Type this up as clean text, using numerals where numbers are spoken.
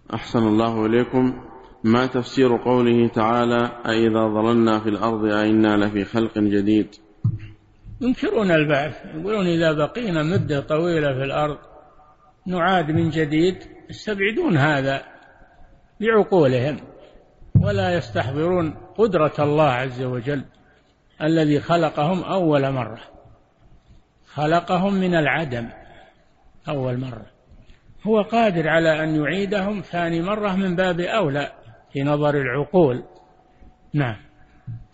أحسن الله إليكم. ما تفسير قوله تعالى أإذا ضللنا في الأرض أإنا لفي خلق جديد؟ ينكرون البعث، يقولون إذا بقينا مدة طويلة في الأرض نعاد من جديد، يستبعدون هذا بعقولهم ولا يستحضرون قدرة الله عز وجل الذي خلقهم أول مرة، خلقهم من العدم أول مرة، هو قادر على أن يعيدهم ثاني مرة من باب أولى في نظر العقول. نعم.